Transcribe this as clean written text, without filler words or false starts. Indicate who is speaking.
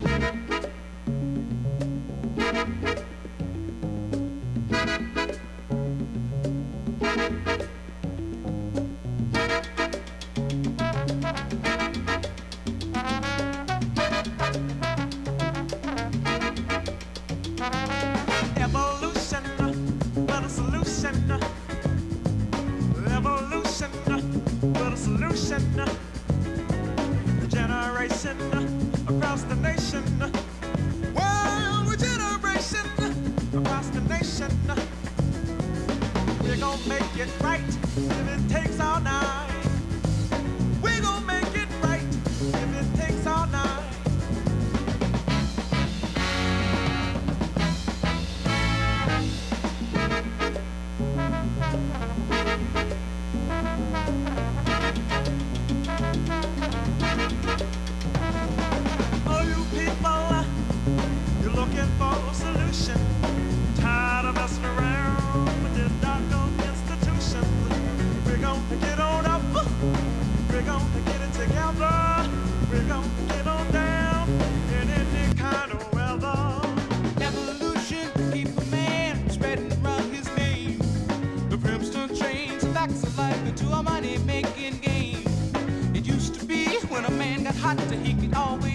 Speaker 1: Evolution, but a solution. Evolution, but a solution. Generation across the nation. World regeneration across the nation. We're gonna make it right if it takes all night. We're gonna make it right if it takes all night. Oh, you people, you're looking for a solution. Tired of messing around with this doggone institution. We're gonna get on up. We're gonna get it together. We're gonna get on down in any kind of weather.
Speaker 2: Evolution to keep a man spreading around his name. The brimstone trains facts of life into a money-making game. It used to be when a man got hot, he could always